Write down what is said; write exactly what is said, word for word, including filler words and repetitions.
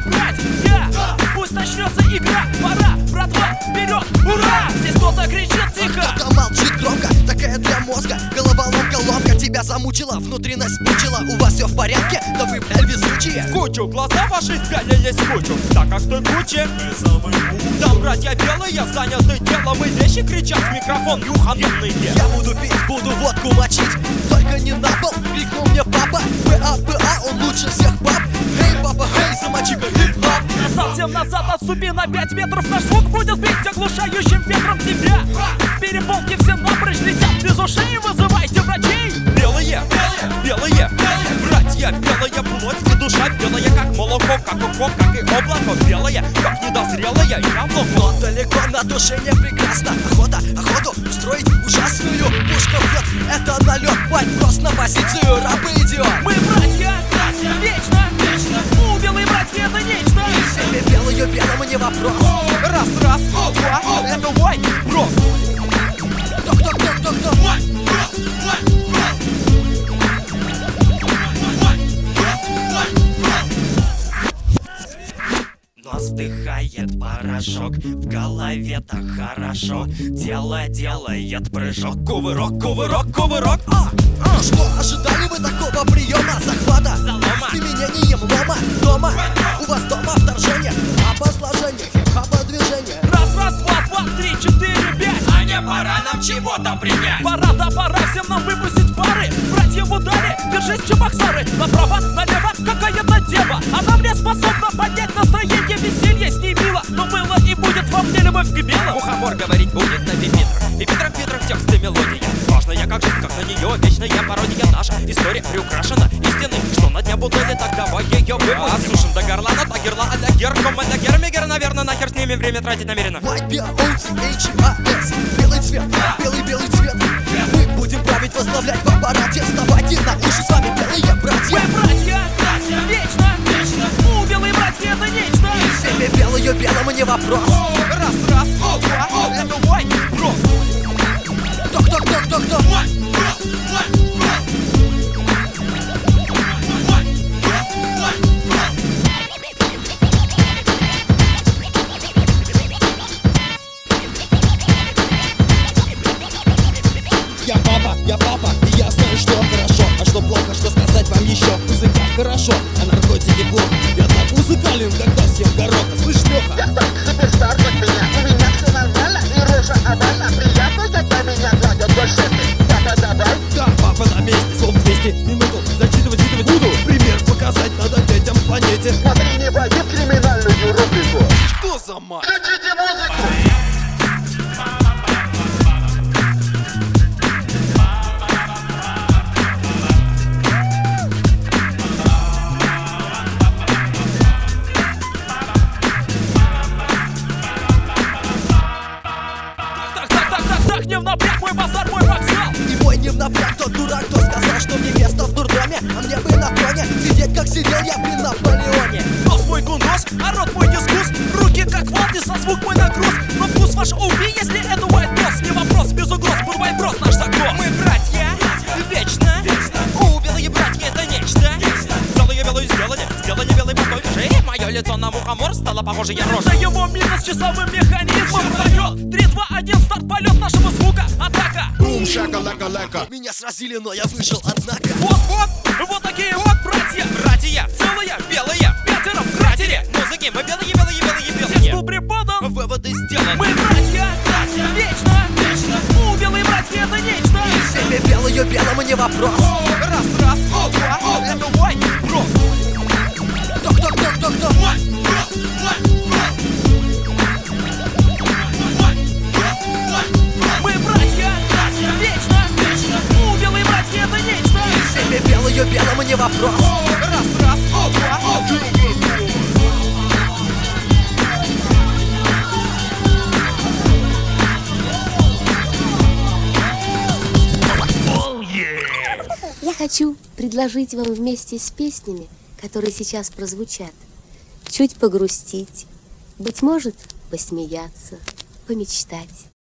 братья, пусть начнется игра, пора, братва, вперед, ура! Здесь кто-то кричит тихо, кто-то молчит громко, такая для мозга головоломка, ломка тебя замучила, внутренность мучила. У вас все в порядке? Да вы, блядь, везучие. Кучу, глаза ваши пялились в кучу, так как в той куче там братья белые заняты делом, и вещи кричат в микрофон юханные. Я буду пить, буду водку мочить, только не на пол, крикнул мне папа. П-А-П-А, он лучше всех пап. Эй, папа, эй, замочи-ка хип-хоп. Совсем назад отступи на пять метров, наш звук будет бить оглушающим ветром тебя. Перепонки все напрочь летят без ушей, вызывайте врачей. Белые, белые, белые, братья белые, плоть и душа белая, как молоко, как укоп, как и облако белое, как недозрелое яблоко. Но далеко на душе не прекрасно. Охота, охоту устроить ужасную. Пушка бьет, это налет, бать, просто на позицию, рабы идиот. Мы братья, братья, вечно, вечно. У белые братья это нечто. Всеми белую белому не вопрос. Раз, раз, два, это white bros. Кто, кто, кто, кто, кто? Нос вдыхает порошок, в голове так хорошо. Тело делает прыжок, кувырок, кувырок, кувырок. А, а, что, ожидали вы такого приема захвата? Залома. С применением лома дома. У вас дома вторжение, обосложение, хип-хопа движение. Раз, раз, два, два, три, четыре, пять. А не пора нам чего-то принять. Пора, да пора всем нам выпустить пары. Братья в ударе, держись, чебоксары. Направо, налево, какая-то дева. Она мне способна поднять настроение, веселье с ней мило. Но было и будет во мне любовь к белым. Мухомор говорить будет на пипитрах. И Петрах, Петрах, текст и мелодия. Важная как жизнь, как на нее вечная пародия. Наша история приукрашена истиной, что на дня бутыли, так давай ее выпустим. Отсушим до горла, на та герла, а для гер, кома для гер, мегер, наверное, нахер с ними время тратить намеренно. White, B, O, T, H, A, S. Белый цвет, белый-белый цвет. Мы будем править, возглавлять в аппарате. Вставайте на уши, с вами белые братья. Мы братья, братья, вечно, вечно. У белые братья это нечто. Всеми белую белому не вопрос. Раз, раз, два, это white bros. Кто, кто, кто, кто, кто? Я папа, я папа, и я знаю, что хорошо, а что плохо, что сказать вам еще. Музыка хорошо, а наркотики плохо. Я так музыкален, когда съем горох. Слышь, Леха? Я стар, суперстар, как меня. У меня все нормально, и рожа овальна. Приятно, когда меня гладят вдоль шеи. Папа, давай. Да, папа на месте, слов двести, минуту зачитывать, зачитывать буду. Пример показать надо детям планете. Смотри, не войди в криминальную рубрику. Что за мать? Включите музыку. Не в напряг, мой базар, мой вокзал. И мой не в напряг, тот дурак, кто сказал, что мне место в дурдоме. А мне бы на троне сидеть, как сидел я при Наполеоне. Нос мой гундос, а рот мой дискус. Руки как ваты, со звук мой нагруз. Но вкус ваш убей, если это white bros. Не вопрос, без угроз, был white bros наш закон. Мы братья, вечно, у белые братья это нечто. Целые белую сделали, сделали белый пустой шеи. Мое лицо на мухомор стало похоже, я рожа. За его минус часовым механизмом вперед. Три, два, один, старт, полет нашего звука. Атака. Бум, шака, лака, лака. Меня сразили, но я выжил, однако. Вот, вот, вот такие вот братья. Братья, целые, белые, пятеро в кратере. Музыки, мы белые, белые, белые, белые. Текст был преподан, выводы сделаны. Мы братья, братья, вечно, вечно. У белые братья это нечто. Всеми белую белому не вопрос. Раз, раз, два, это white bros. Кто, кто, кто, кто, кто? Мы братья, братья, вечно, вечно. У белые братья это нечто. Всеми белую белому не вопрос. Раз, раз, два, Я хочу предложить вам вместе с песнями, которые сейчас прозвучат, чуть погрустить, быть может, посмеяться, помечтать.